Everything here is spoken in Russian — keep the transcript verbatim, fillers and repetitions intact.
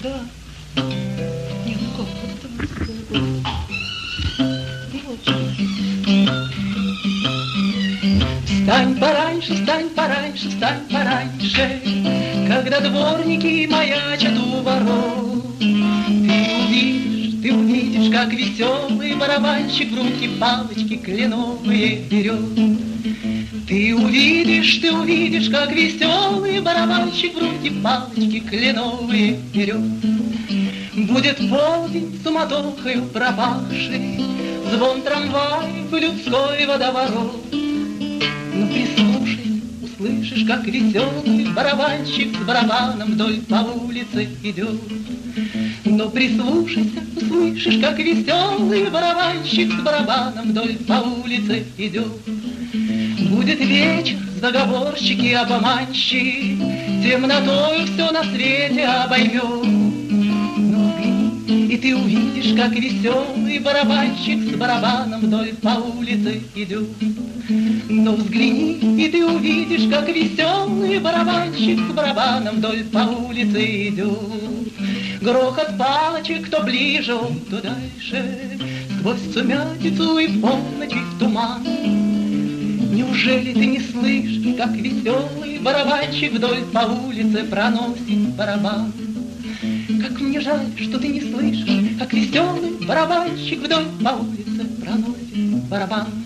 Да. Нет, как это? Встань пораньше, встань пораньше, встань пораньше, когда дворники маячат у ворот. Ты увидишь, ты увидишь, как веселый барабанщик в руки палочки кленовые берет. Ты увидишь, ты увидишь, как веселый барабанщик в руки палочки кленовые берет. Будет полдень суматохою пропавший, звон трамваев и людской водоворот. Но прислушайся, услышишь, как веселый барабанщик с барабаном вдоль по улице идет. Но прислушайся, услышишь, как веселый барабанщик с барабаном вдоль по улице идет. Будет вечер, заговорщики, обманщики, темнотою все на свете обоймет. Но взгляни, и ты увидишь, как веселый барабанщик с барабаном вдоль по улице идет. Но взгляни, и ты увидишь, как веселый барабанщик с барабаном вдоль по улице идет. Грохот палочек то ближе, то дальше, сквозь сумятицу и в полночь и в туман. Неужели ты не слышишь, как веселый барабанщик вдоль по улице проносит барабан? Как мне жаль, что ты не слышишь, как веселый барабанщик вдоль по улице проносит барабан.